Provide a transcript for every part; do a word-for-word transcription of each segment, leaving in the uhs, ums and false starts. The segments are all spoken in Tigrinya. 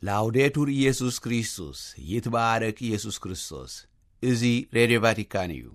ላውዴቱር ኢየሱስ ክርስቶስ ይትባረክ ኢየሱስ ክርስቶስ እዚ ሬዲዮ ቫቲካን እዩ።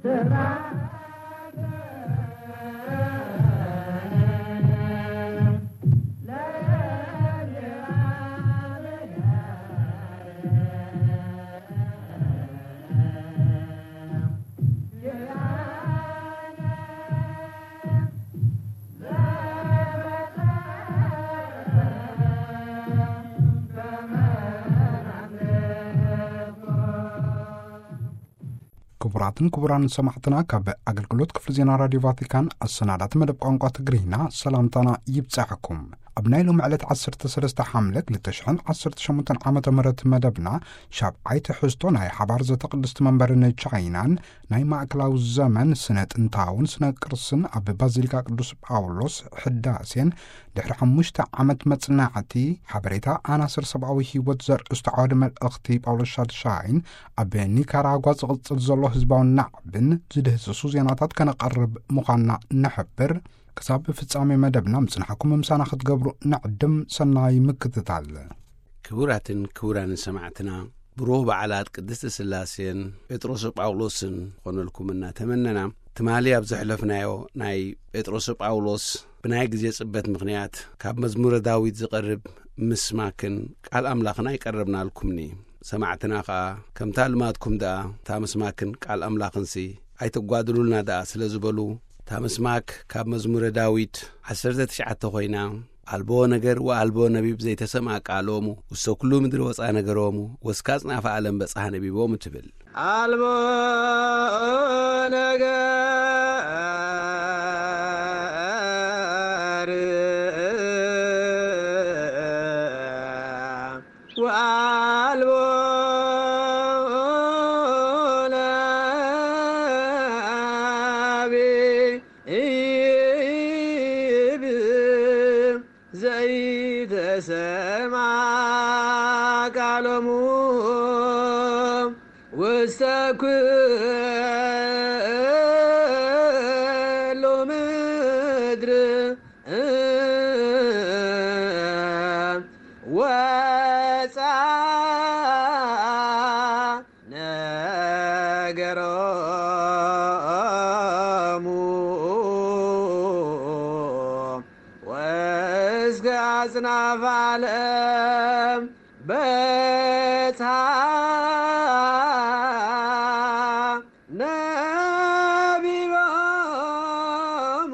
ክቡራትን ክቡራን ሰማዕትና ካብ አገልግሎት ክፍለ ዜና ራዲዮ ቫቲካን አሰናዳት መደብ ቋንቋ ትግርኛ ሰላምታና ይብጻሕኩም። ኣብ ናይ ሎሚ ዕለት ዓሰርተ ሰለስተ ሓምለ ክልተ ሽሕን ዓሰርተ ሸሞንተን ዓመተ ምህረት መደብና ሻብዓይ ትሕዝቶ ናይ ሓባር ዘተቅድስቲ መንበርን ቻይናን ናይ ማእከላዊ ዘመን ስነ ጥንታውን ስነ ቅርስን ኣብ ባዚሊካ ቅዱስ ጳውሎስ ሕዳሴን ድሕሪ ሓሙሽተ ዓመት መጽናዕቲ ሓበሬታ ኣናስር ሰብኣዊ ህይወት ዘርእስቱ ዓወደ መልእኽቲ ጳውሎስ ሻድሻይን ኣብ ኒካራጓ ዝቕጽል ዘሎ ህዝባዊ ናዕብን ዝድህስሱ ዜናታት ከነቐርብ ምዃንና ንሕብር። ክሳብ ፍጻሜ መደብና ምጽናሕኩም ምሳና ክትገብሩ ንዕድም ሰናይ ምክትታል። ክቡራትን ክቡራንን ሰማዕትና ብሩህ በዓላት ቅድስቲ ስላሴን ጴጥሮስ ጳውሎስን ኾነልኩምና ተመነና። ትማሊ ኣብ ዘሕለፍናዮ ናይ ጴጥሮስ ጳውሎስ ብናይ ጊዜ ጽበት ምኽንያት ካብ መዝሙረ ዳዊት ዝቐርብ ምስማክን ቃል ኣምላኽና ይቀረብናልኩምኒ። ሰማዕትና ኸዓ ከምታ ልማድኩም ደኣ ታ ምስማክን ቃል ኣምላኽንሲ ኣይተጓድሉልና ደኣ ስለ ዝበሉ ታ ምስማክ ካብ መዝሙረ ዳዊት ዓሰርተ ትሽዓተ ኾይና አልቦ ነገር ወአልቦ ነቢብ ዘይተሰምዐ ቃሎሙ ውስተ ኩሉ ምድሪ ወፃ ነገሮሙ ወስካ ጽናፈ ዓለም በጽሐ ነቢቦሙ ትብል አልቦ ነገር ወአልቦ ሰማ ቃሎሙ ውስተ ኩሉ ምድሪ ወፃ ነገሮሙ ወስከ አጽናፈ ዓለም በጽሐ ነቢቦሙ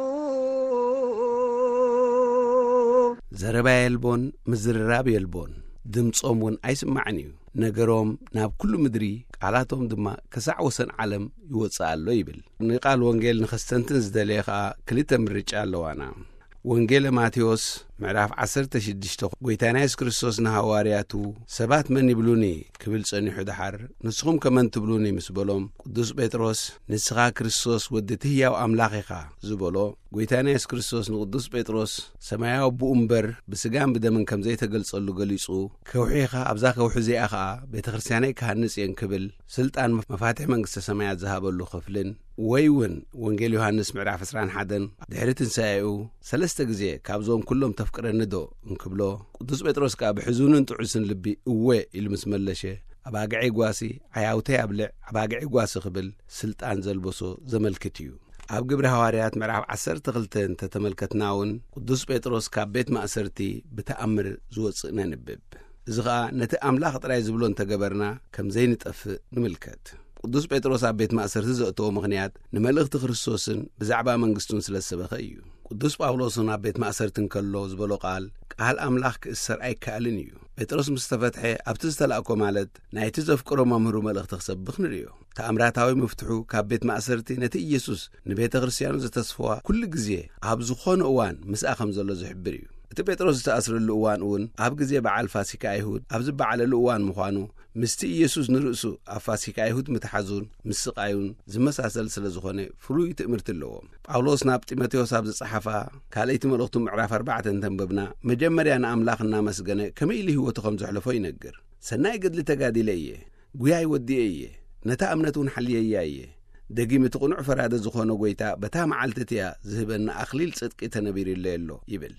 ዘረባ የልቦን ምዝርራብ የልቦን ድምፆም ውን ኣይስማዕን እዩ ነገሮም ናብ ኩሉ ምድሪ ቃላቶም ድማ ክሳዕ ወሰን ዓለም ይወፅእ ኣሎ ይብል። ንቃል ወንጌል ንኸስተንትን ዝደለየ ኸዓ ክልተ ምርጫ ኣለዋና። ወንጌል ማቴዎስ ምዕራፍ ዓሰርተ ሽዱሽተ ጐይታና ኢየሱስ ክርስቶስ ንሐዋርያቱ ሰባት መን ይብሉኒ ክብል ጸኒሑ ድሓር ንስኹም ከመን ትብሉኒ ምስ በሎም ቅዱስ ጴጥሮስ ንስኻ ክርስቶስ ወዲ ትሕያው ኣምላኽ ኢኻ ዝበሎ ጐይታና ኢየሱስ ክርስቶስ ንቅዱስ ጴጥሮስ ሰማያዊ ኣቦኡ እምበር ብስጋን ብደምን ከም ዘይተገልጸሉ ገሊጹ ከውሒኻ ኣብዛ ከውሒ እዚኣ ኸዓ ቤተ ክርስቲያነይ ክሃንጽ እየን ክብል ስልጣን መፋትሒ መንግስተ ሰማያት ዝሃበሉ ክፍልን ወይ እውን ወንጌል ዮሐንስ ምዕራፍ ዕስራን ሓደን ድሕሪ ትንሣኤኡ ሰለስተ ግዜ ካብዞም ኩሎም ተፍቅረኒዶ እንክብሎ ቅዱስ ጴጥሮስ ከዓ ብሕዙንን ጥዑስን ልቢ እወ ኢሉ ምስ መለሸ ኣባግዒ ጓሲ ዓያውተይ ኣብልዕ ኣባግዒ ጓሲ ክብል ስልጣን ዘልበሶ ዘመልክት እዩ። ኣብ ግብሪ ሐዋርያት ምዕራፍ ዓሰርተ ክልተ እንተተመልከትና እውን ቅዱስ ጴጥሮስ ካብ ቤት ማእሰርቲ ብተኣምር ዝወፅእ ነንብብ። እዚ ኸዓ ነቲ ኣምላኽ ጥራይ ዝብሎ እንተገበርና ከም ዘይንጠፍእ ንምልከት። ቅዱስ ጴጥሮስ ኣብ ቤት ማእሰርቲ ዘእተዎ ምኽንያት ንመልእኽቲ ክርስቶስን ብዛዕባ መንግስቱን ስለ ዝሰበኸ እዩ። ቅዱስ ጳውሎስን ኣብ ቤት ማእሰርቲ እንከሎ ዝበሎ ቃል ቃል ኣምላኽ ክእሰር ኣይከኣልን እዩ። ጴጥሮስ ምስ ተፈትሐ ኣብቲ ዝተላእኮ ማለት ናይቲ ዘፍቅሮ መምህሩ መልእኽቲ ክሰብኽ ንርዮ። ተኣምራታዊ ምፍትሑ ካብ ቤት ማእሰርቲ ነቲ ኢየሱስ ንቤተ ክርስቲያኑ ዘተስፍዋ ኩሉ ግዜ ኣብ ዝኾነ እዋን ምስኣ ከም ዘሎ ዝሕብር እዩ። እቲ ጴጥሮስ ዝተኣስረሉ እዋን እውን ኣብ ግዜ በዓል ፋሲካ ኣይሁድ ኣብ ዝበዓለሉ እዋን ምዃኑ ምስቲ ኢየሱስ ንርእሱ ኣብ ፋሲካ ኣይሁድ ምትሓዙን ምስቃዩን ዝመሳሰል ስለ ዝኾነ ፍሉይ ትእምርቲ ኣለዎ። ጳውሎስ ናብ ጢሞቴዎስ ኣብ ዝጸሓፋ ካልአይቲ መልእኽቱ ምዕራፍ ኣርባዕተ እንተንበብና መጀመርያ ንኣምላኽ እናመስገነ ከመይ ኢሉ ህይወቱ ከም ዘሕለፎ ይነግር። ሰናይ ገድሊ ተጋዲለ እየ፣ ጉያይ ወዲየ እየ፣ ነታ እምነት እውን ሓልየያ እየ፣ ደጊም እቲ ቕኑዕ ፈራደ ዝኾነ ጐይታ በታ መዓልቲ እያ ዝህበና ኣኽሊል ጽድቂ ተነቢሩለ ኣሎ ይብል።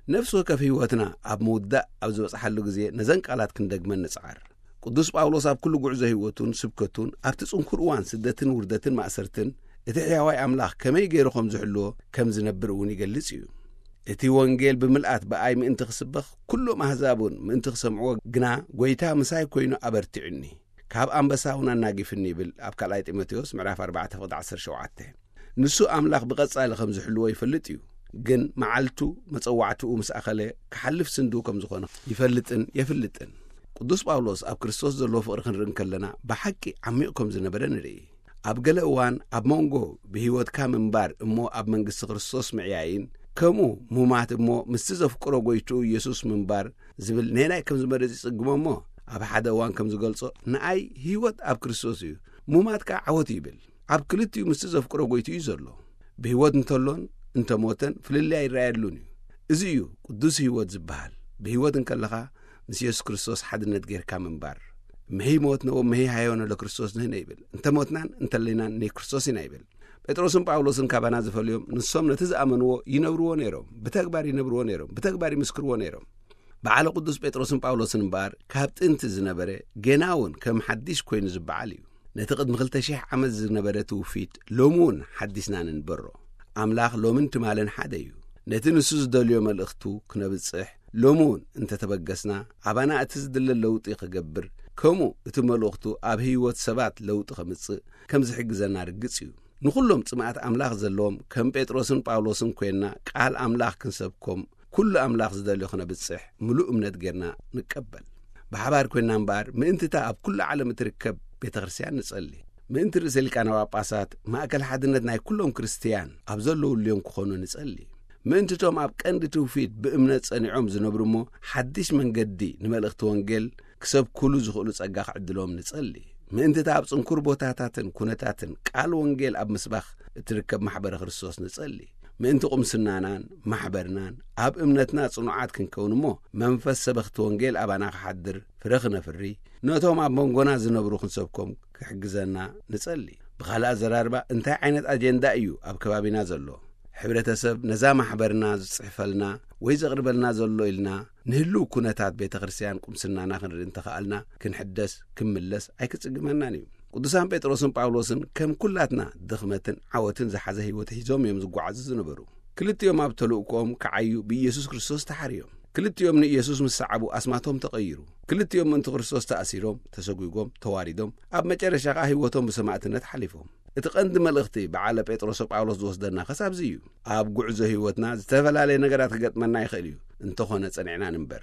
ነፍስ ወከፍ ህይወትና ኣብ ምውዳእ ኣብ ዝበፅሓሉ ግዜ ነዘን ቃላት ክንደግመን ንጽዓር። ቅዱስ ጳውሎስ ኣብ ኩሉ ጉዕዞ ህይወቱን ስብከቱን ኣብቲ ጽንኩር እዋን ስደትን ውርደትን ማእሰርትን እቲ ሕያዋይ ኣምላኽ ከመይ ገይሩ ከም ዝሕልዎ ከም ዝነብር እውን ይገልጽ እዩ። እቲ ወንጌል ብምልኣት ብኣይ ምእንቲ ክስበኽ ኩሎም ኣሕዛብን ምእንቲ ክሰምዕዎ ግና ጐይታ ምሳይ ኮይኑ ኣበርቲዑኒ ካብ ኣንበሳ እውን ኣናጊፍኒ ይብል ኣብ ካልኣይ ጢሞቴዎስ ምዕራፍ ኣርባዕተ ቁጥሪ ዓሰርተ ሸውዓተ። ንሱ ኣምላኽ ብቐጻሊ ከም ዝሕልዎ ይፈልጥ እዩ፣ ግን መዓልቱ መጸዋዕትኡ ምስ ኣኸለ ክሓልፍ ስንዱ ከም ዝኾነ ይፈልጥን የፍልጥን። ቅዱስ ጳውሎስ ኣብ ክርስቶስ ዘለዎ ፍቕሪ ክንርኢ ከለና ብሓቂ ዓሚቕ ከም ዝነበረ ንርኢ። ኣብ ገለ እዋን ኣብ መንጎ ብህይወትካ ምንባር እሞ ኣብ መንግሥቲ ክርስቶስ ምዕያይን ከምኡ ሙማት እሞ ምስቲ ዘፍቅሮ ጐይቱ ኢየሱስ ምንባር ዝብል ነናይ ከም ዝመረጽ ይጽግሞ እሞ ኣብ ሓደ እዋን ከም ዝገልጾ ንኣይ ህይወት ኣብ ክርስቶስ እዩ፣ ሙማት ከዓ ዓወት ይብል። ኣብ ክልቲኡ ምስቲ ዘፍቅሮ ጐይቱ እዩ ዘሎ። ብህይወት እንተሎን እንተሞተን ፍልልያ ይረኣየሉን እዩ። እዚ እዩ ቅዱስ ህይወት ዝበሃል። ብህይወት እንከለኻ ምስ ኢየሱስ ክርስቶስ ሓድነት ጌርካ ምንባር። መሄይ ሞትነ ወመሄ ሃዮነ ለክርስቶስ ንህነ ይብል። እንተ ሞትናን እንተለይናን ናይ ክርስቶስ ኢና ይብል። ጴጥሮስን ጳውሎስን ካባና ዝፈልዮም ንሶም ነቲ ዝኣመንዎ ይነብርዎ ነይሮም፣ ብተግባር ይነብርዎ ነይሮም፣ ብተግባር ይምስክርዎ ነይሮም። በዓለ ቅዱስ ጴጥሮስን ጳውሎስን እምበኣር ካብ ጥንቲ ዝነበረ ገና እውን ከም ሓዲሽ ኮይኑ ዝበዓል እዩ። ነቲ ቅድሚ ክልተ ሽሕ ዓመት ዝነበረ ትውፊት ሎሚ እውን ሓዲስና ንንበሮ። ኣምላኽ ሎምን ትማለን ሓደ እዩ። ነቲ ንሱ ዝደልዮ መልእኽቱ ክነብጽሕ ሎሚ እውን እንተተበገስና ኣባና እቲ ዝድለ ለውጢ ክገብር ከምኡ እቲ መልእኽቱ ኣብ ህይወት ሰባት ለውጢ ከምጽእ ከም ዝሕግዘና ርግጽ እዩ። ንኹሎም ጽምኣት ኣምላኽ ዘለዎም ከም ጴጥሮስን ጳውሎስን ኮይንና ቃል ኣምላኽ ክንሰብኮም ኩሉ ኣምላኽ ዝደልዮ ክነብጽሕ ምሉእ እምነት ጌርና ንቀበል። ብሓባር ኮይንና እምበኣር ምእንትታ ኣብ ኩሉ ዓለም እትርከብ ቤተ ክርስቲያን ንጸሊ። ምእንቲ ርእሰ ሊቃነ ጳጳሳት ማእከል ሓድነት ናይ ኩሎም ክርስቲያን ኣብ ዘለውልዮም ክኾኑ ንጸሊ። ምእንትቶም ኣብ ቀንዲ ትውፊት ብእምነት ጸኒዖም ዝነብሩ እሞ ሓድሽ መንገዲ ንመልእኽቲ ወንጌል ክሰብኩሉ ዝኽእሉ ጸጋ ክዕድሎም ንጸሊ። ምእንትታ ኣብ ጽንኩር ቦታታትን ኩነታትን ቃል ወንጌል ኣብ ምስባኽ እትርከብ ማሕበረ ክርስቶስ ንጸሊ። ምእንቲ ቁምስናናን ማሕበርናን ኣብ እምነትና ጽኑዓት ክንከውን እሞ መንፈስ ሰበኽቲ ወንጌል ኣባና ክሓድር ፍረ ክነፍሪ ነቶም ኣብ መንጎና ዝነብሩ ክንሰብኮም ክሕግዘና ንጸሊ። ብኻልእ ኣዘራርባ እንታይ ዓይነት ኣጀንዳ እዩ ኣብ ከባቢና ዘሎ? ሕብረተሰብ ነዛ ማሕበርና ዝጽሕፈልና ወይ ዘቕርበልና ዘሎ ኢልና ንህልው ኩነታት ቤተ ክርስቲያን ቁምስናና ክንርኢ እንተኸኣልና ክንሕደስ ክምለስ ኣይክጽግመናን እዩ። ቅዱሳን ጴጥሮስን ጳውሎስን ከም ኩላትና ድኽመትን ዓወትን ዝሓዘ ህይወት ሒዞም እዮም ዝጓዓዙ ዝነበሩ። ክልቲኦም ኣብ ተልእኮኦም ከዓዩ ብኢየሱስ ክርስቶስ ተሓርዮም። ክልቲኦም ንኢየሱስ ምስ ሰዓቡ ኣስማቶም ተቐይሩ። ክልቲኦም ምእንቲ ክርስቶስ ተኣሲሮም፣ ተሰጒጎም፣ ተዋሪዶም ኣብ መጨረሻ ኸዓ ህይወቶም ብሰማዕትነት ሓሊፎም። እቲ ቀንዲ መልእኽቲ በዓለ ጴጥሮስ ጳውሎስ ዝወስደና ኸሳብዚ እዩ። ኣብ ጉዕዞ ህይወትና ዝተፈላለየ ነገራት ክገጥመና ይኽእል እዩ፣ እንተኾነ ጸኒዕና ንንበር።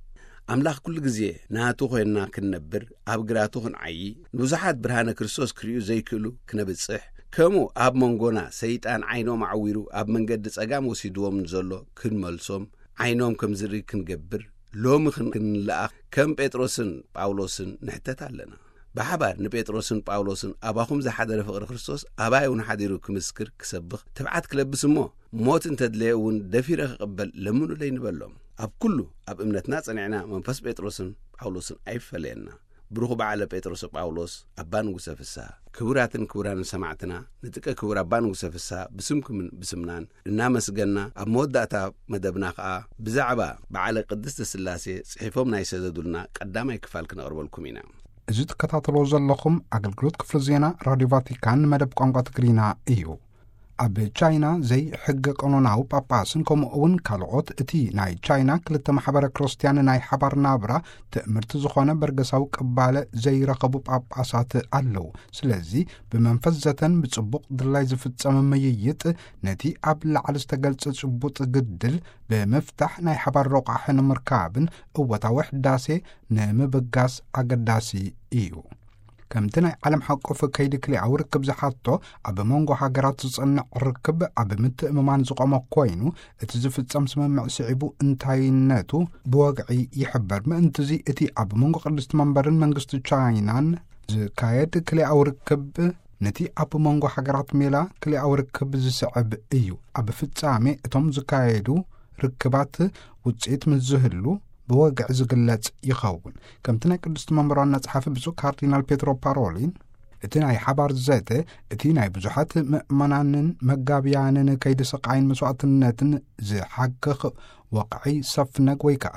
ኣምላኽ ኩሉ ግዜ ናቱ ኾይንና ክንነብር ኣብ ግራቱ ክንዓዪ ንብዙሓት ብርሃነ ክርስቶስ ክርእዩ ዘይክእሉ ክነብጽሕ ከምኡ ኣብ መንጎና ሰይጣን ዓይኖም ዓዊሩ ኣብ መንገዲ ጸጋም ወሲድዎም ንዘሎ ክንመልሶም ዓይኖም ከም ዝርኢ ክንገብር ሎሚ ክንለኣኽ ከም ጴጥሮስን ጳውሎስን ንሕተት ኣለና። ብሓባር ንጴጥሮስን ጳውሎስን ኣባኹም ዝሓደረ ፍቕሪ ክርስቶስ ኣባይ እውን ሓዲሩ ክምስክር ክሰብኽ ትብዓት ክለብስ እሞ ሞት እንተድለየ እውን ደፊረ ክቕበል ለምኑለይ ንበሎም። ኣብ ኩሉ ኣብ እምነትና ጸኒዕና መንፈስ ጴጥሮስን ጳውሎስን ኣይፈለየና። ብሩኽ በዓለ ጴጥሮስ ጳውሎስ ኣባ ንጉሰ ፍስሓ ክቡራትን ክቡራንን ሰማዕትና ንጥቀ ክቡር ኣባ ንጉሰ ፍስሓ ብስምኩምን ብስምናን እናመስገና ኣብ መወዳእታ መደብና ከዓ ብዛዕባ በዓለ ቅድስቲ ሥላሴ ጽሒፎም ናይ ሰደዱልና ቀዳማይ ክፋል ክነቕርበልኩም ኢና። እዚ ትከታተልዎ ዘለኹም ኣገልግሎት ክፍሊ ዜና ራድዮ ቫቲካን መደብ ቋንቋ ትግሪና እዩ። ኣብ ቻይና ዘይ ሕገ ቀኖናዊ ጳጳስን ከምኡውን ካልኦት እቲ ናይ ቻይና ክልተ ማሕበረ ክርስቲያን ናይ ሓባር ናብራ ትእምርቲ ዝኾነ በርገሳዊ ቅባለ ዘይረኸቡ ጳጳሳት ኣለዉ። ስለዚ ብመንፈስ ዘተን ብጽቡቕ ድላይ ዝፍጸመ ምይይጥ ነቲ ኣብ ላዕሊ ዝተገልጸ ጽቡጥ ግድል ብምፍታሕ ናይ ሓባር ረቑሒ ንምርካብን እወታዊ ሕዳሴ ንምብጋስ ኣገዳሲ እዩ። ከምቲ ናይ ዓለም ሓቆፍ ከይዲ ክልኣዊ ርክብ ዝሓቶ ኣብ መንጎ ሃገራት ዝጸንዕ ርክብ ኣብ ምትእምማን ዝቖመ ኮይኑ እቲ ዝፍጸም ስምምዕ ስዒቡ እንታይነቱ ብወግዒ ይሕበር። ምእንትዚ እቲ ኣብ መንጎ ቅድስቲ መንበርን መንግስቲ ቻይናን ዝካየድ ክልኣዊ ርክብ ነቲ ኣብ መንጎ ሃገራት ሜላ ክልኣዊ ርክብ ዝስዕብ እዩ። ኣብ ፍጻሜ እቶም ዝካየዱ ርክባት ውጽኢት ምዝህሉ ብወግዕ ዝግለጽ ይኸውን። ከምቲ ናይ ቅድስቲ መንበር ዋና ጸሓፊ ብፁዕ ካርዲናል ፔትሮ ፓሮሊን እቲ ናይ ሓባር ዘተ እቲ ናይ ብዙሓት ምእመናንን መጋብያንን ከይዲ ስቃይን መስዋዕትነትን ዝሓክኽ ወቕዒ ሰፍነግ ወይ ከዓ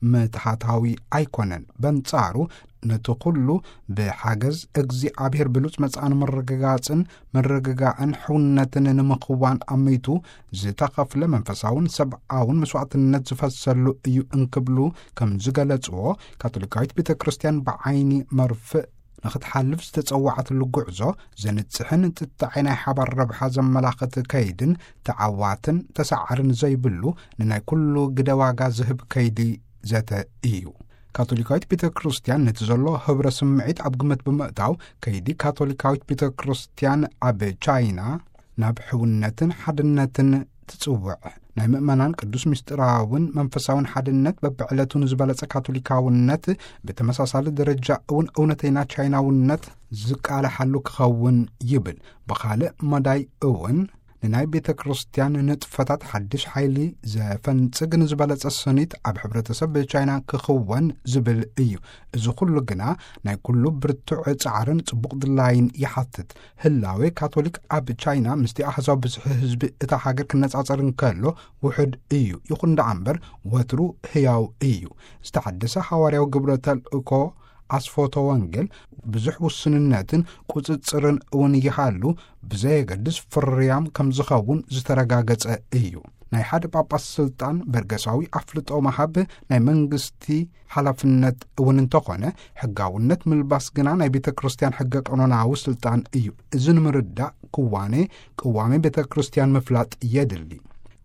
ምትሓታዊ ኣይኮነን በንጻሩ ነቲ ኩሉ ብሓገዝ እግዚኣብሔር ብሉጽ መጽኣን መረጋጋጽን መረጋጋእን ሕውነትን ንምኽዋን ኣመይቱ ዝተኸፍለ መንፈሳውን ሰብኣውን መስዋዕትነት ዝፈሰሉ እዩ እንክብሉ ከም ዝገለጽዎ ካቶሊካዊት ቤተ ክርስቲያን ብዓይኒ መርፍእ ንኽትሓልፍ ዝተጸዋዓትሉ ጉዕዞ ዘንጽሕን ጥጣዒ ናይ ሓባር ረብሓ ዘመላኽት ከይድን ተዓዋትን ተሰዓርን ዘይብሉ ንናይ ኩሉ ግደ ዋጋ ዝህብ ከይዲ ዘተ እዩ። ካቶሊካዊት ቤተ ክርስቲያን ነቲ ዘሎ ህብረ ስምዒት ኣብ ግምት ብምእታው ከይዲ ካቶሊካዊት ቤተ ክርስቲያን ኣብ ቻይና ናብ ሕውነትን ሓድነትን ትጽውዕ ናይ ምእመናን ቅዱስ ምስጢራውን መንፈሳውን ሓድነት በብዕለቱን ዝበለጸ ካቶሊካውነት ብተመሳሳሊ ደረጃ እውን እውነተኛ ቻይናውነት ዝቃለሓሉ ክኸውን ይብል። ብኻልእ መዳይ እውን ንናይ ቤተ ክርስቲያን ንጥፈታት ሓድሽ ሓይሊ ዘፈንጽግ ንዝበለጸ ስኒት ኣብ ሕብረተሰብ ቻይና ክኽወን ዝብል እዩ። እዚ ኩሉ ግና ናይ ኩሉ ብርቱዕ ጻዕርን ጽቡቕ ድላይን ይሓትት። ህላዌ ካቶሊክ ኣብ ቻይና ምስቲ ኣሕዛብ ብዝሒ ህዝቢ እታ ሃገር ክነጻጸር እንከሎ ውሕድ እዩ። ይኹን ደኣ እምበር ወትሩ ህያው እዩ። ዝተሓደሰ ሐዋርያዊ ግብረ ተልእኮ ኣስፎቶ ወንጌል ብዙሕ ውስንነትን ቁጽጽርን እውን ይሃሉ ብዘየገድስ ፍርያም ከም ዝኸውን ዝተረጋገጸ እዩ። ናይ ሓደ ጳጳስ ስልጣን በርገሳዊ ኣፍልጦ መሃብ ናይ መንግስቲ ሓላፍነት እውን እንተኾነ ሕጋውነት ምልባስ ግና ናይ ቤተ ክርስቲያን ሕገ ቀኖናዊ ስልጣን እዩ። እዚ ንምርዳእ ክዋኔ ቅዋሜ ቤተ ክርስቲያን ምፍላጥ የድሊ።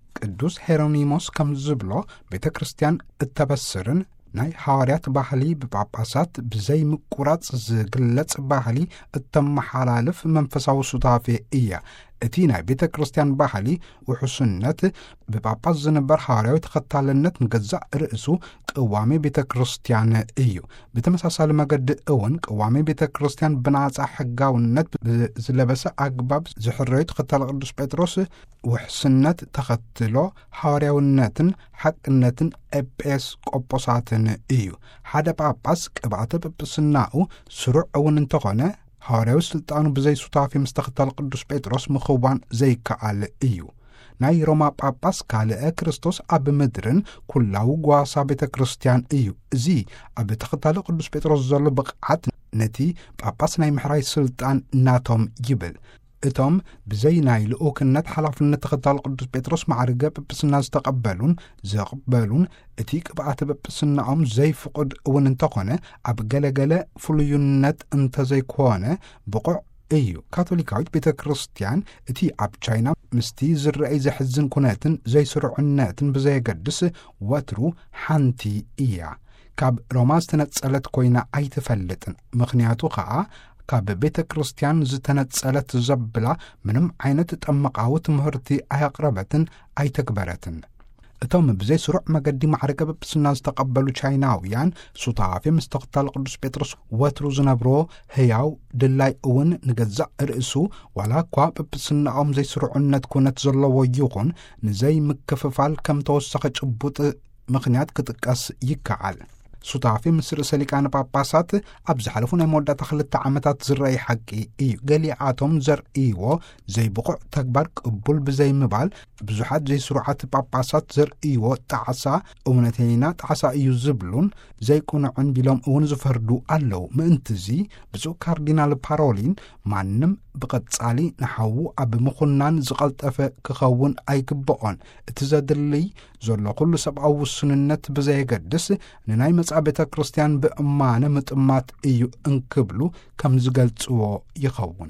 ቅዱስ ሄሮኒሞስ ከም ዝብሎ ቤተ ክርስቲያን እተበስርን ናይ ሐዋርያት ባህሊ ብጳጳሳት ብዘይ ምቁራጽ ዝግለጽ ባህሊ እተመሓላልፍ መንፈሳዊ ሱታፌ እያ። እቲ ናይ ቤተ ክርስቲያን ባህሊ ውሕስነት ብጳጳስ ዝነበር ሐዋርያዊ ተኸታልነት ንገዛእ ርእሱ ቅዋሜ ቤተ ክርስቲያን እዩ። ብተመሳሳሊ መገዲ እውን ቅዋሜ ቤተ ክርስቲያን ብናጻ ሕጋውነት ዝለበሰ ኣግባብ ዝሕረዩ ተኸታሊ ቅዱስ ጴጥሮስ ውሕስነት ተኸትሎ ሐዋርያውነትን ሓቅነትን ኤጲስቆጶሳትን እዩ። ሓደ ጳጳስ ቅብኣተ ጵጵስናኡ ስሩዕ እውን እንተኾነ ሐዋርያዊ ስልጣኑ ብዘይ ሱታፌ ምስ ተኸታሊ ቅዱስ ጴጥሮስ ምኽዋን ዘይከኣል እዩ። ናይ ሮማ ጳጳስ ካልአ ክርስቶስ ኣብ ምድርን ኩላዊ ጓሳ ቤተ ክርስቲያን እዩ። እዚ ኣብ ተኸታሊ ቅዱስ ጴጥሮስ ዘሎ ብቕዓት ነቲ ጳጳስ ናይ ምሕራይ ስልጣን ናቶም ይብል። እቶም ብዘይ ናይ ልኡክነት ሓላፍነት ተኸታሊ ቅዱስ ጴጥሮስ ማዕርገ ጵጵስና ዝተቐበሉን ዘቕበሉን እቲ ቅብኣተ ጵጵስናኦም ዘይፍቕድ እውን እንተኾነ ኣብ ገለገለ ፍሉዩነት እንተዘይኮነ ብቑዕ እዩ። ካቶሊካዊት ቤተ ክርስቲያን እቲ ኣብ ቻይና ምስቲ ዝረአይ ዘሕዝን ኩነትን ዘይስሩዕነትን ብዘየገድስ ወትሩ ሓንቲ እያ። ካብ ሮማ ዝተነጸለት ኮይና ኣይትፈልጥን። ምኽንያቱ ከዓ ካብ ቤተ ክርስቲያን ዝተነጸለት ዘብላ ምንም ዓይነት ጠመቃዊ ትምህርቲ ኣያቕረበትን ኣይተግበረትን። እቶም ብዘይ ስሩዕ መገዲ ማዕረገ ጵጵስና ዝተቐበሉ ቻይናውያን ሱታፌ ምስ ተኸታሊ ቅዱስ ጴጥሮስ ወትሩ ዝነብሮ ህያው ድላይ እውን ንገዛእ ርእሱ ዋላ እኳ ጵጵስናኦም ዘይስሩዕነት ኩነት ዘለዎ ይኹን ንዘይ ምክፍፋል ከም ተወሰኸ ጭቡጥ ምኽንያት ክጥቀስ ይከዓል። ሱታፌ ምስ ርእሰ ሊቃነ ጳጳሳት ኣብ ዝሓለፉ ናይ መወዳእታ ክልተ ዓመታት ዝረአይ ሓቂ እዩ። ገሊኣቶም ዘርእይዎ ዘይብቑዕ ተግባር ቅቡል ብዘይምባል ብዙሓት ዘይስሩዓት ጳጳሳት ዘርእይዎ ጣዕሳ እውነተኛ ጣዕሳ እዩ ዝብሉን ዘይቁንዑን ቢሎም እውን ዝፈርዱ ኣለዉ። ምእንትዚ ብፁዕ ካርዲናል ፓሮሊን ማንም ብቐጻሊ ንሓዉ ኣብ ምኹናን ዝቐልጠፈ ክኸውን ኣይግብኦን። እቲ ዘድልይ ዘሎ ኩሉ ሰብኣዊ ውስንነት ብዘየገድስ ንናይ መጻ ቤተ ክርስቲያን ብእማነ ምጥማት እዩ እንክብሉ ከም ዝገልጽዎ ይኸውን።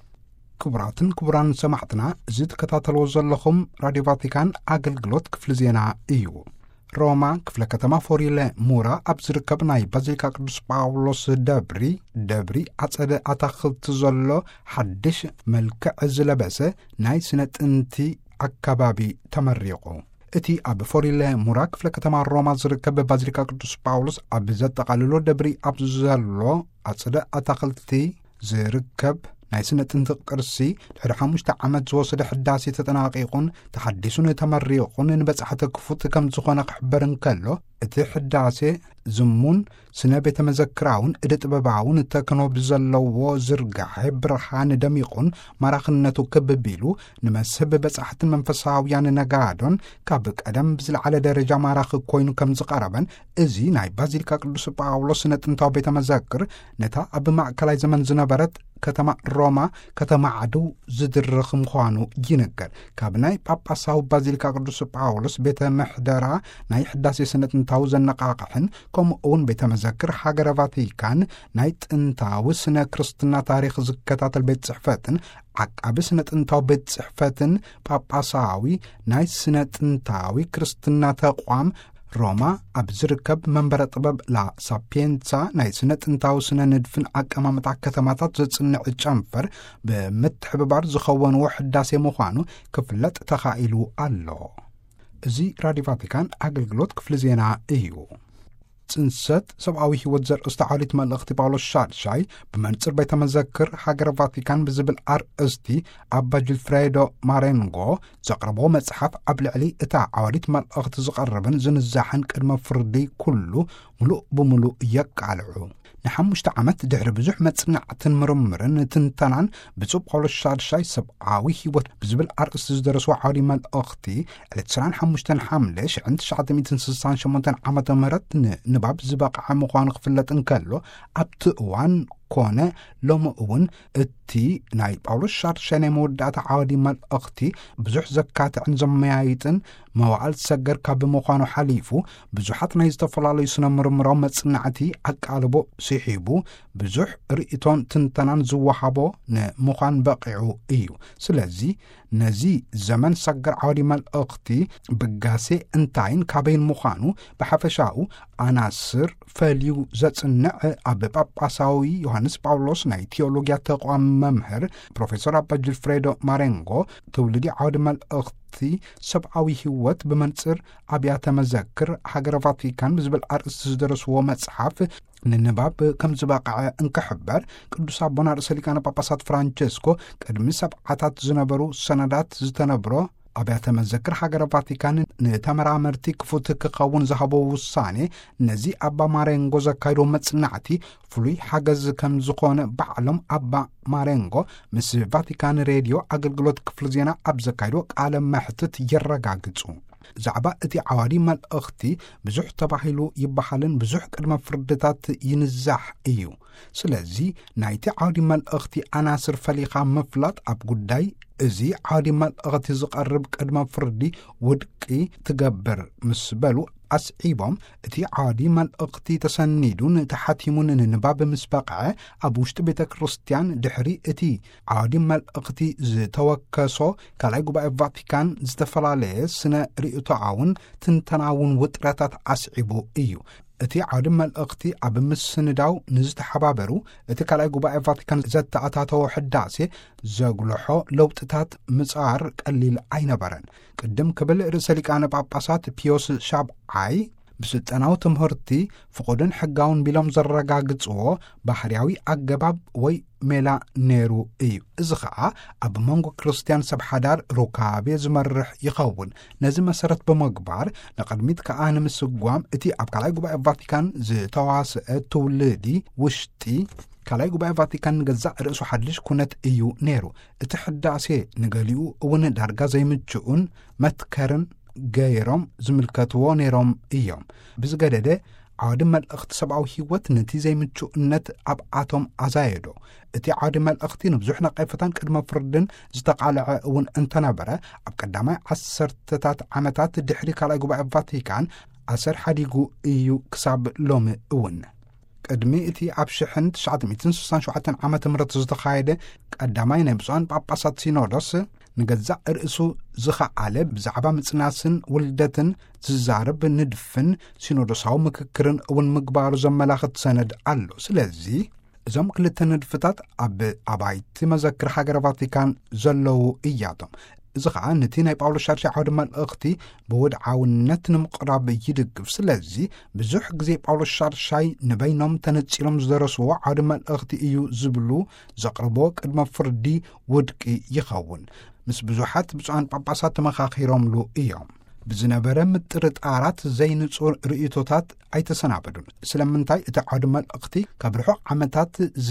ክቡራትን ክቡራን ሰማዕትና እዚ ትከታተልዎ ዘለኹም ራድዮ ቫቲካን ኣገልግሎት ክፍሊ ዜና እዩ። ሮማ ክፍለ ከተማ ፎሪለ ሙራ ኣብ ዝርከብ ናይ ባዚሊካ ቅዱስ ጳውሎስ ደብሪ ደብሪ ኣጸደ ኣታኽልቲ ዘሎ ሓድሽ መልክዕ ዝለበሰ ናይ ስነ ጥንቲ ኣካባቢ ተመሪቑ። እቲ ኣብ ፎሪለ ሙራ ክፍለ ከተማ ሮማ ዝርከብ ባዚሊካ ቅዱስ ጳውሎስ ኣብ ዘጠቓልሎ ደብሪ ኣብ ዘሎ ኣጸደ ኣታኽልቲ ዝርከብ ናይ ስነ ጥንቲ ቅርሲ ድሕሪ ሓሙሽተ ዓመት ዝወሰደ ሕዳሴ ተጠናቂቑን ተሓዲሱን ተመሪቑን ንበጻሕቲ ክፉት ከም ዝኾነ ክሕበር እንከሎ እቲ ሕዳሴ ዝሙን ስነ ቤተ መዘክራውን እደ ጥበባውን ተክኖ ብዘለዎ ዝርጋሐ ብርሃን ደሚቑን ማራኽነቱ ክብቢሉ ንመስህብ በጻሕትን መንፈሳውያን ነጋዶን ካብ ቀደም ብዝለዓለ ደረጃ ማራኺ ኮይኑ ከም ዝቐረበን እዚ ናይ ባዚሊካ ቅዱስ ጳውሎስ ስነ ጥንታዊ ቤተ መዘክር ነታ ኣብ ማእከላይ ዘመን ዝነበረት ከተማ ሮማ ከተማ ዓድው ዝድርኽ ምዃኑ ይነገር። ካብ ናይ ጳጳሳዊ ባዚሊካ ቅዱስ ጳውሎስ ቤተ መሕደራ ናይ ሕዳሴ ስነ ጥንታዊ ዘነቃቕሕን ከምኡ እውን ቤተ መዘክር ሃገረ ቫቲካን ናይ ጥንታዊ ስነ ክርስትና ታሪክ ዝከታተል ቤት ጽሕፈትን ዓቃቢ ስነ ጥንታዊ ቤት ጽሕፈትን ጳጳሳዊ ናይ ስነ ጥንታዊ ክርስትና ተቋም ሮማ ኣብ ዝርከብ መንበረ ጥበብ ላ ሳፒየንሳ ናይ ስነ ጥንታዊ ስነ ንድፍን ኣቀማምጣ ከተማታት ዘጽንዕ ጨንፈር ብምትሕብባር ዝኸወንዎ ሕዳሴ ምዃኑ ክፍለጥ ተኻኢሉ ኣሎ። እዚ ራድዮ ቫቲካን ኣገልግሎት ክፍሊ ዜና እዩ። ጽንሰት ሰብኣዊ ሕይወት ዘርእስቲ ዓሊት መልእኽቲ ጳውሎስ ሻድሻይ ብመንጽር ቤተ መዘክር ሃገረ ቫቲካን ብዝብል ኣርእስቲ ኣባ ጅልፍሬዶ ማሬንጎ ዘቕረቦ መጽሓፍ ኣብ ልዕሊ እታ ዓዋዲት መልእኽቲ ዝቐርብን ዝንዛሕን ቅድመ ፍርዲ ኩሉ ሙሉእ ብምሉእ የቃልዑ። ንሓሙሽተ ዓመት ድሕሪ ብዙሕ መጽናዕትን ምርምርን ትንተናን ብፁዕ ጳውሎስ ሻድሻይ ሰብኣዊ ሕይወት ብዝብል ኣርእስቲ ዝደረስዎ ዓውዲ መልእኽቲ ዕለት ዕስራን ሓሙሽተ ሓምለ ሽሕ ትሽዓተ ሚእትን ስሳን ሸሞንተ ዓመተ ምህረት ንባብ ዝበቕዐ ምዃኑ ክፍለጥ እንከሎ ኣብቲ እዋን ኮነ ሎሚ እውን እቲ ናይ ጳውሎስ ሻድሻይ ናይ መወዳእታ ዓውዲ መልእኽቲ ብዙሕ ዘካትዕን ዘመያይጥን መዋዕል ሰገር ካብ ምዃኑ ሓሊፉ ብዙሓት ናይ ዝተፈላለዩ ስነ ምርምራዊ መጽናዕቲ ኣቃልቦ ሲሒቡ ብዙሕ ርእቶን ትንተናን ዝወሃቦ ንምዃን በቂዑ እዩ። ስለዚ ነዚ ዘመን ሰገር ዓውዲ መልእኽቲ ብጋሴ እንታይን ካበይን ምዃኑ ብሓፈሻኡ ኣናስር ፈልዩ ዘጽንዕ ኣብ ጳጳሳዊ ዮሐንስ ጳውሎስ ናይ ቴዎሎግያ ተቋም መምህር ፕሮፌሰር ኣባ ጅልፍሬዶ ማሬንጎ ትውልዲ ዓውዲ መልእኽቲ ሰብኣዊ ሕይወት ብመንጽር ኣብያተ መዘክር ሃገረ ቫቲካን ብዝብል ኣርእስቲ ዝደረስዎ መጽሓፍ ንንባብ ከም ዝበቕዐ እንክሕበር ቅዱስ ኣቦና ርእሰ ሊቃነ ጳጳሳት ፍራንቸስኮ ቅድሚ ሰብዓታት ዝነበሩ ሰነዳት ዝተነብሮ ኣብያተ መዘክር ሃገረ ቫቲካን ንተመራመርቲ ክፉት ክኸውን ዝሃቦ ውሳኔ ነዚ ኣባ ማሬንጎ ዘካይዶ መጽናዕቲ ፍሉይ ሓገዝ ከም ዝኾነ ባዕሎም ኣባ ማሬንጎ ምስ ቫቲካን ሬድዮ ኣገልግሎት ክፍሊ ዜና ኣብ ዘካይዶ ቃለ መሕትት የረጋግጹ። ዛዕባ እቲ ዓዋዲ መልእኽቲ ብዙሕ ተባሂሉ ይበሃልን ብዙሕ ቅድመ ፍርድታት ይንዛሕ እዩ። ስለዚ ናይቲ ዓውዲ መልእኽቲ ኣናስር ፈሊኻ ምፍላጥ ኣብ ጉዳይ እዚ ዓውዲ መልእኽቲ ዝቐርብ ቅድመ ፍርዲ ውድቂ ትገብር ምስ በሉ ኣስዒቦም እቲ ዓውዲ መልእኽቲ ተሰኒዱን ተሓቲሙን ንንባብ ምስ በቕዐ ኣብ ውሽጢ ቤተ ክርስቲያን ድሕሪ እቲ ዓውዲ መልእኽቲ ዝተወከሶ ካልኣይ ጉባኤ ቫቲካን ዝተፈላለየ ስነ ርእቶኣውን ትንተናውን ውጥረታት ኣስዒቡ እዩ። እቲ ዓውዲ መልእኽቲ ኣብ ምስንዳው ንዝተሓባበሩ እቲ ካልኣይ ጉባኤ ቫቲካን ዘተኣታተወ ሕዳሴ ዘጉልሖ ለውጥታት ምጽዋር ቀሊል ኣይነበረን። ቅድም ክብል ርእሰ ሊቃነ ጳጳሳት ፒዮስ ሻብዓይ ብስልጠናዊ ትምህርቲ ፍቑድን ሕጋውን ቢሎም ዘረጋግጽዎ ባህርያዊ ኣገባብ ወይ ሜላ ነይሩ እዩ። እዚ ከዓ ኣብ መንጎ ክርስቲያን ሰብ ሓዳር ሩካቤ ዝመርሕ ይኸውን። ነዚ መሰረት ብምግባር ንቕድሚት ከዓ ንምስጓም እቲ ኣብ ካልኣይ ጉባኤ ቫቲካን ዝተዋስአ ትውልዲ ውሽጢ ካልኣይ ጉባኤ ቫቲካን ንገዛእ ርእሱ ሓድሽ ኩነት እዩ ነይሩ። እቲ ሕዳሴ ንገሊኡ እውን ዳርጋ ዘይምችኡን መትከርን ገይሮም ዝምልከትዎ ነይሮም እዮም። ብዝገደደ ዓውዲ መልእኽቲ ሰብኣዊ ሕይወት ነቲ ዘይምችኡነት ኣብ ኣቶም ኣዛየዶ። እቲ ዓውዲ መልእኽቲ ንብዙሕ ነቐፈታን ቅድመ ፍርድን ዝተቓልዐ እውን እንተነበረ ኣብ ቀዳማይ ዓሰርተታት ዓመታት ድሕሪ ካልኣይ ጉባኤ ቫቲካን ኣሰር ሓዲጉ እዩ ክሳብ ሎሚ እውን። ቅድሚ እቲ ኣብ ሽሕን ትሽዓተ ሚእትን ስሳን ሸውዓተን ዓመተ ምህረት ዝተኻየደ ቀዳማይ ናይ ብፁዓን ጳጳሳት ሲኖዶስ ንገዛእ ርእሱ ዝኸኣለ ብዛዕባ ምጽናስን ውልደትን ዝዛረብ ንድፍን ሲኖዶሳዊ ምክክርን እውን ምግባሩ ዘመላኽት ሰነድ ኣሎ። ስለዚ እዞም ክልተ ንድፍታት ኣብ ኣባይቲ መዘክር ሃገረ ቫቲካን ዘለዉ እያቶም። እዚ ከዓ ነቲ ናይ ጳውሎስ ሻድሻይ ዓውዲ መልእኽቲ ብውድዓውነት ንምቕራብ ይድግፍ። ስለዚ ብዙሕ ግዜ ጳውሎስ ሻድሻይ ንበይኖም ተነጺሎም ዝደረስዎ ዓውዲ መልእኽቲ እዩ ዝብሉ ዘቕርቦ ቅድመ ፍርዲ ውድቂ ይኸውን። ምስ ብዙሓት ብፁዓን ጳጳሳት ተመኻኺሮምሉ እዮም። ብዝነበረ ምጥርጣራት ዘይንጹር ርእይቶታት ኣይተሰናበዱን። ስለምንታይ እቲ ዓውዲ መልእኽቲ ካብ ርሑቕ ዓመታት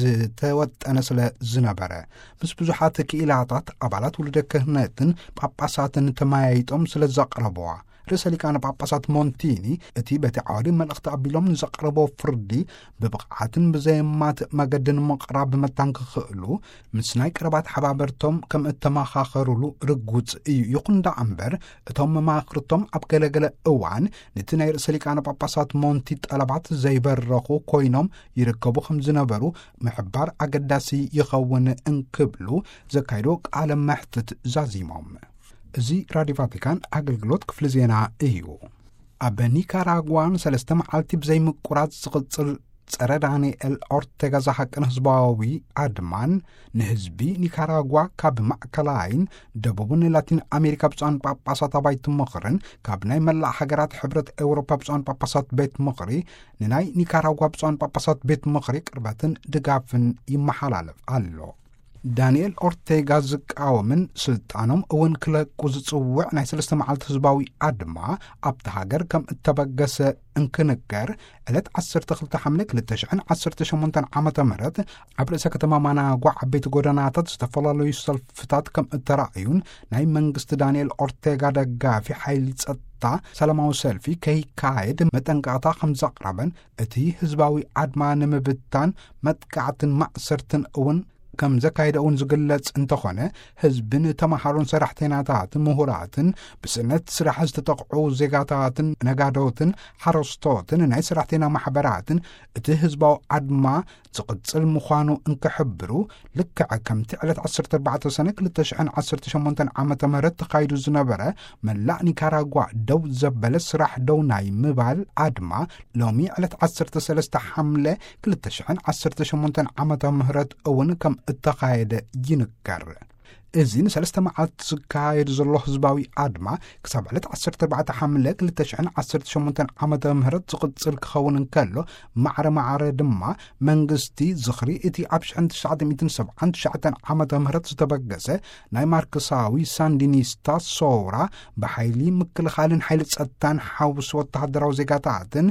ዝተወጠነ ስለ ዝነበረ ምስ ብዙሓት ክኢላታት ኣባላት ውልደ ክህነትን ጳጳሳትን ተመያይጦም ስለ ዘቕረበዋ ርእሰ ሊቃነ ጳጳሳት ሞንቲኒ እቲ በቲ ዓውዲ መልእኽቲ ኣቢሎም ንዘቕረቦ ፍርዲ ብብቕዓትን ብዘየማት መገድን ምቕራብ ብምታን ክኽእሉ ምስ ናይ ቀረባት ሓባበርቶም ከም እተመኻኸሩሉ ርጉፅ እዩ። ይኹን ዳ እምበር እቶም መማኽርቶም ኣብ ገለገለ እዋን ነቲ ናይ ርእሰ ሊቃነ ጳጳሳት ሞንቲ ጠለባት ዘይበረኹ ኮይኖም ይርከቡ ከም ዝነበሩ ምሕባር ኣገዳሲ ይኸውን እንክብሉ ዘካይዶ ቃለ መሕትት ዛዚሞም። እዚ ራድዮ ቫቲካን ኣገልግሎት ክፍሊ ዜና እዩ። ኣብ ኒካራጓን ሰለስተ መዓልቲ ብዘይምቁራጽ ዝቕጽል ጸረ ዳንኤል ኦርቴጋ ዝሓቅን ህዝባዊ ኣድማን ንህዝቢ ኒካራጓ ካብ ማዕከላይን ደቡብን ላቲን ኣሜሪካ ብፁዓን ጳጳሳት ኣባይቲ ምኽርን ካብ ናይ መላእ ሃገራት ሕብረት ኤውሮፓ ብፁዓን ጳጳሳት ቤት ምኽሪ ንናይ ኒካራጓ ብፁዓን ጳጳሳት ቤት ምኽሪ ቅርበትን ድጋፍን ይመሓላለፍ ኣሎ። ዳንኤል ኦርቴጋ ዝቃወምን ስልጣኖም እውን ክለቁ ዝጽውዕ ናይ ሰለስተ መዓልቲ ህዝባዊ ኣድማ ኣብቲ ሃገር ከም እተበገሰ እንክንገር ዕለት ዓሰርተ ክልተ ሐምሌ ክልተ ሽሕን ዓሰርተ ሸሞንተን ዓመተ ምህረት ኣብ ርእሰ ከተማ ማናጓ ዓበይቲ ጎደናታት ዝተፈላለዩ ሰልፍታት ከም እተራእዩን ናይ መንግስቲ ዳንኤል ኦርቴጋ ደጋፊ ሓይሊ ጸጥታ ሰላማዊ ሰልፊ ከይካየድ መጠንቀቕታ ከም ዘቕረበን እቲ ህዝባዊ ኣድማ ንምብታን መጥቃዕትን ማእሰርትን እውን ከም ዘካይደ እውን ዝግለጽ እንተኾነ ህዝብን ተማሃሮን ሰራሕተኛታትን ምሁራትን ብስነት ስራሕ ዝተጠቕዑ ዜጋታትን ነጋዶትን ሓረስቶትን ናይ ሰራሕተኛ ማሕበራትን እቲ ህዝባዊ ኣድማ ዝቕጽል ምዃኑ እንክሕብሩ ልክዕ ከምቲ ዕለት ዓሰርተ ኣርባዕተ ሰነ ክልተ ሽሕን ዓሰርተ ሸሞንተን ዓመተ ምህረት ተኻይዱ ዝነበረ መላእ ኒካራጓ ደው ዘበለ ስራሕ ደው ናይ ምባል ኣድማ ሎሚ ዕለት ዓሰርተ ሰለስተ ሐምሌ ክልተ ሽሕን ዓሰርተ ሸሞንተን ዓመተ ምህረት እውን ከም እተኻየደ ይንገር። እዚ ንሰለስተ መዓልቲ ዝካየድ ዘሎ ህዝባዊ ኣድማ ክሳብ ዕለት ዓሰርተ ኣርባዕተ ሐምሌ ክልተ ሽሕን ዓሰርተ ሸሞንተን ዓመተ ምህረት ዝቕጽል ክኸውን እንከሎ ማዕረ ማዕረ ድማ መንግስቲ ዝኽሪ እቲ ኣብ ሽሕን ትሽዓተ ሚእትን ሰብዓን ትሽዓተን ዓመተ ምህረት ዝተበገሰ ናይ ማርክሳዊ ሳንዲኒስታ ሶውራ ብሓይሊ ምክልኻልን ሓይሊ ጸጥታን ሓውስ ወተሃደራዊ ዜጋታትን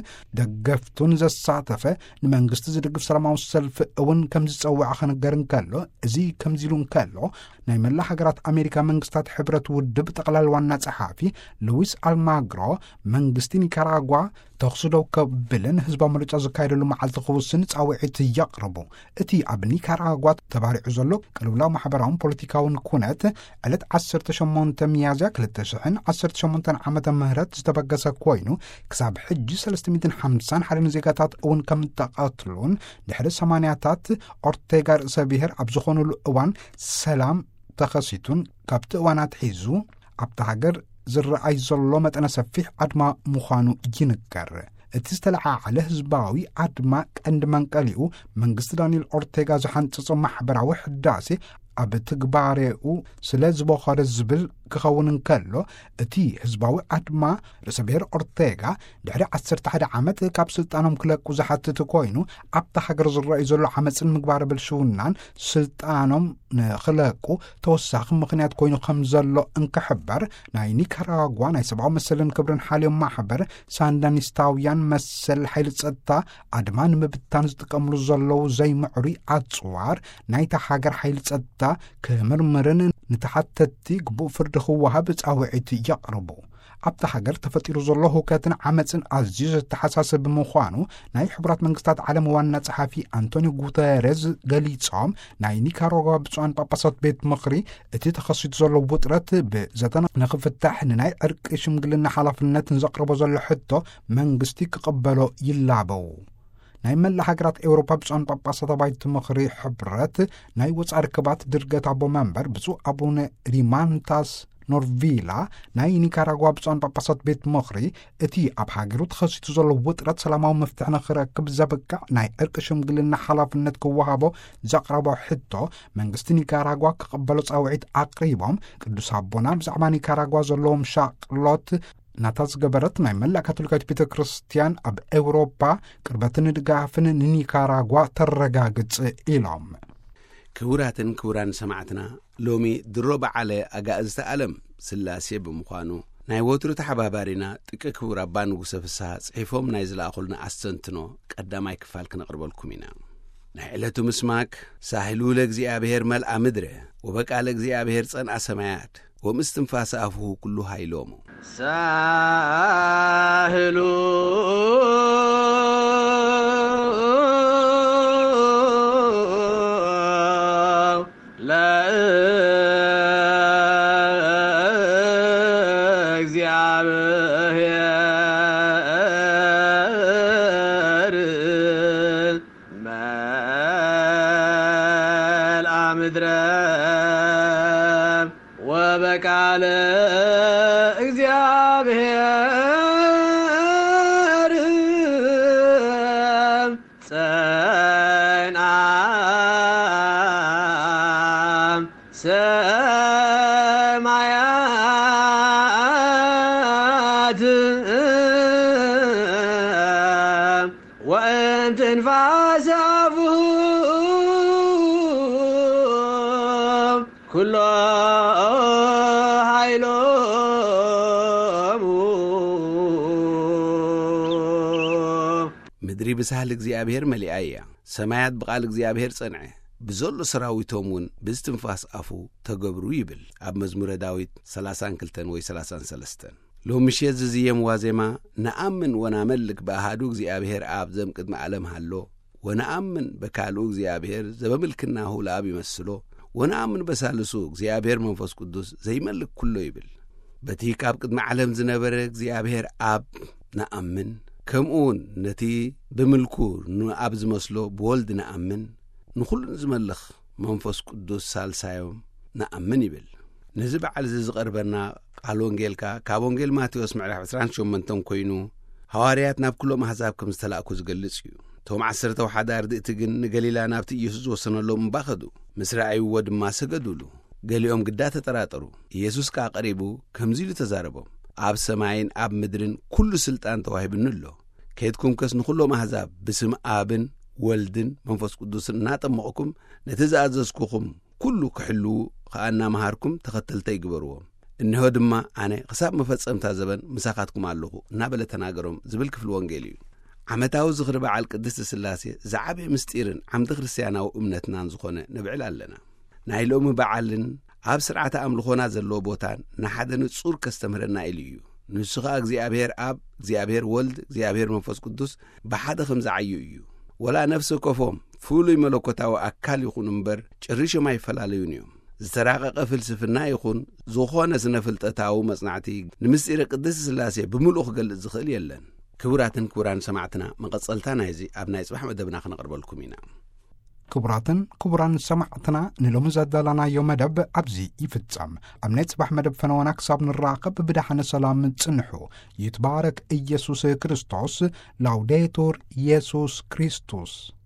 ደገፍቱን ዘሳተፈ ንመንግስቲ ዝድግፍ ሰላማዊ ሰልፊ እውን ከም ዝጸውዐ ክንገር እንከሎ እዚ ከምዚ ኢሉ እንከሎ ናይ መላ ሃገራት ኣሜሪካ መንግስታት ሕብረት ውድብ ጠቕላል ዋና ጸሓፊ ሉዊስ ኣልማግሮ መንግስቲ ኒካራጓ ተኽስደው ከብልን ህዝባዊ ምርጫ ዝካየደሉ መዓልቲ ክውስን ጻውዒት የቕርቡ። እቲ ኣብ ኒካራጓ ተባሪዑ ዘሎ ቅልውላው ማሕበራውን ፖለቲካውን ኩነት ዕለት ዓሰርተ ሸሞንተ ሚያዝያ ክልተ ሽሕን ዓሰርተ ሸሞንተን ዓመተ ምህረት ዝተበገሰ ኮይኑ ክሳብ ሕጂ ሰለስተ ሚእትን ሓምሳን ሓደ ዜጋታት እውን ከም ተቐትሉን ድሕሪ ሰማንያታት ኦርቴጋ ርእሰ ብሔር ኣብ ዝኾኑሉ እዋን ሰላም ተኸሲቱን ካብቲ እዋናት ሒዙ ኣብቲ ሃገር ዝረአይ ዘሎ መጠነ ሰፊሕ ኣድማ ምዃኑ ይንገር። እቲ ዝተለዓዓለ ህዝባዊ ኣድማ ቀንዲ መንቀሊኡ መንግስቲ ዳንኤል ኦርቴጋ ዝሓንጽጾ ማሕበራዊ ሕዳሴ ኣብ ትግባሬኡ ስለ ዝበኸረ ዝብል ክኸውን እንከሎ እቲ ህዝባዊ ኣድማ ርእሰ ብሔር ኦርቴጋ ድሕሪ ዓሰርተ ሓደ ዓመት ካብ ስልጣኖም ክለቁ ዝሓትት ኮይኑ ኣብቲ ሃገር ዝረአዩ ዘሎ ዓመፅን ምግባር ብልሽውናን ስልጣኖም ንኽለቁ ተወሳኺ ምኽንያት ኮይኑ ከም ዘሎ እንክሕበር ናይ ኒካራጓ ናይ ሰብኣዊ መሰልን ክብርን ሓልዮም ማሕበር ሳንዳኒስታውያን መሰል ሓይሊ ጸጥታ ኣድማ ንምብታን ዝጥቀምሉ ዘለዉ ዘይምዕሪ ኣጽዋር ናይታ ሃገር ሓይሊ ጸጥታ ክምርምርን ንተሓተቲ ግቡእ ፍርዲ ክወሃብ ጻውዒት የቕርቡ። ኣብቲ ሃገር ተፈጢሩ ዘሎ ሁከትን ዓመፅን ኣዝዩ ዝተሓሳስብ ምዃኑ ናይ ሕቡራት መንግስታት ዓለም ዋና ጸሓፊ አንቶኒዮ ጉተሬዝ ገሊጾም ናይ ኒካራጓ ብፁዓን ጳጳሳት ቤት ምኽሪ እቲ ተኸሲቱ ዘሎ ውጥረት ብዘተና ንኽፍታሕ ንናይ ዕርቂ ሽምግልና ሓላፍነት ንዘቕርቦ ዘሎ ሕቶ መንግስቲ ክቕበሎ ይላበው። ናይ መላ ሃገራት ኤውሮፓ ብፁዓን ጳጳሳት ኣባይቲ ምኽሪ ሕብረት ናይ ወፃኢ ርክባት ድርገት ኣቦ መንበር ብፁዕ ኣቡነ ሪማንታስ ኖርቪላ ናይ ኒካራጓ ብፁዓን ጳጳሳት ቤት ምኽሪ እቲ ኣብ ሃገሩ ተኸሲቱ ዘሎ ውጥረት ሰላማዊ መፍትሒ ንኽረክብ ዘብቃዕ ናይ ዕርቂ ሽምግልና ሓላፍነት ክወሃቦ ዘቕረቦ ሕቶ መንግስቲ ኒካራጓ ክቕበሎ ጻውዒት ኣቅሪቦም ቅዱስ ኣቦና ብዛዕባ ኒካራጓ ዘለዎም ሻቅሎት ናታ ዝገበረት ናይ መላእ ካቶሊካዊት ቤተ ክርስቲያን ኣብ ኤውሮፓ ቅርበትን ድጋፍን ንኒካራጓ ተረጋግጽ ኢሎም። ክቡራትን ክቡራን ሰማዕትና ሎሚ ድሮ በዓለ ኣጋእዝተ ዓለም ስላሴ ብምዃኑ ናይ ወትሩ ተሓባባሪና ጥቂ ክቡር አባ ንጉሰ ፍስሐ ጽሒፎም ናይ ዝለኣኹልና አስተንትኖ ቀዳማይ ክፋል ክነቕርበልኩም ኢና። ናይ ዕለቱ ምስማክ ሳህሉ ለእግዚአብሔር መልአ ምድረ ወበቃለ እግዚአብሔር ጸንአ ሰማያት ወምስትንፋሰ አፉሁ ኩሉ ኃይሎሙ ሳህሉ ለእግዚአብሔር መልአ ምድረ ወበቃለ እግዚአብሔር ጸንአ ሰማያት ወእንትንፋሰ አፉሁ ኩሉ ኃይሎሙ ምድሪ ብሳህሊ እግዚአብሔር መሊኣ እያ ሰማያት ብቓል እግዚአብሔር ጸንዐ ብዘሎ ሰራዊቶም እውን ብስትንፋስ አፉ ተገብሩ ይብል ኣብ መዝሙረ ዳዊት ሰላሳን ክልተን ወይ ሰላሳን ሰለስተን። ሎሚ ምሽት ዝዝየም ዋዜማ ነአምን ወናመልክ በአሃዱ እግዚአብሔር አብ ዘም ቅድመ ዓለም ሃሎ ወነአምን በካልኡ እግዚአብሔር ዘበምልክናሁ ለአብ ይመስሎ ወነአምን በሳልሱ እግዚአብሔር መንፈስ ቅዱስ ዘይመልክ ኩሎ ይብል። በቲ ካብ ቅድመ ዓለም ዝነበረ እግዚአብሔር አብ ነአምን ከምኡውን ነቲ ብምልኩ ንአብ ዝመስሎ ብወልድ ነአምን ንኹሉን ዝመልኽ መንፈስ ቅዱስ ሳልሳዮም ነአምን ይብል። ነዚ በዓል እዚ ዝቐርበና ቃል ወንጌልካ ካብ ወንጌል ማቴዎስ ምዕራፍ ዕስራን ሸሞንተን ኮይኑ ሐዋርያት ናብ ኩሎም ኣሕዛብ ከም ዝተላእኩ ዝገልጽ እዩ። ቶም ዓሰርተ ወሓደ ኣርድእቲ ግን ንገሊላ ናብቲ ኢየሱስ ወሰነሎም እምባ ኸዱ። ምስ ረኣይዎ ድማ ሰገዱሉ። ገሊኦም ግዳ ተጠራጠሩ። ኢየሱስ ከዓ ቀሪቡ ከምዚ ኢሉ ተዛረቦም፣ ኣብ ሰማይን ኣብ ምድርን ኩሉ ስልጣን ተዋሂብኒ ኣሎ። ከይድኩም ከስ ንኹሎም ኣሕዛብ ብስም ኣብን ወልድን መንፈስ ቅዱስን እናጠመቕኩም ነቲ ዝኣዘዝኩኹም ኩሉ ክሕልው ከዓ እናመሃርኩም ተኸተልተ ይግበርዎም። እንሆ ድማ ኣነ ክሳብ መፈጸምታ ዘበን ምሳኻትኩም ኣለኹ እናበለ ተናገሮም ዝብል ክፍሊ ወንጌል እዩ። ዓመታዊ ዝኽሪ በዓል ቅድስቲ ስላሴ ዝዓበየ ምስጢርን ዓምዲ ክርስትያናዊ እምነትናን ዝኾነ ንብዕል ኣለና። ናይ ሎሚ በዓልን ኣብ ስርዓተ ኣምልኾና ዘለዎ ቦታን ንሓደ ንጹር ከስተምህረና ኢሉ እዩ። ንሱ ኸኣ እግዚኣብሔር ኣብ፣ እግዚኣብሔር ወልድ፣ እግዚኣብሔር መንፈስ ቅዱስ ብሓደ ከም ዝዓዩ እዩ። ወላ ነፍሲ ኮፎም ፍሉይ መለኮታዊ ኣካል ይኹን እምበር ጭርሾም ኣይፈላለዩን እዮም። ዝተራቐቐ ፍልስፍና ይኹን ዝኾነ ስነ ፍልጠታዊ መጽናዕቲ ንምስጢረ ቅድስቲ ስላሴ ብምሉእ ክገልጽ ዝኽእል የለን። ክቡራትን ክቡራን ሰማዕትና መቐጸልታ ናይዚ ኣብ ናይ ጽባሕ መደብና ክነቕርበልኩም ኢና። ክቡራትን ክቡራን ሰማዕትና ንሎሚ ዘዳለናዮ መደብ ኣብዚ ይፍጸም። ኣብ ናይ ጽባሕ መደብ ፈነወና ክሳብ ንራኸብ ብድሓነ ሰላም ጽንሑ። ይትባረክ ኢየሱስ ክርስቶስ። ላውዴቱር ኢየሱስ ክርስቶስ።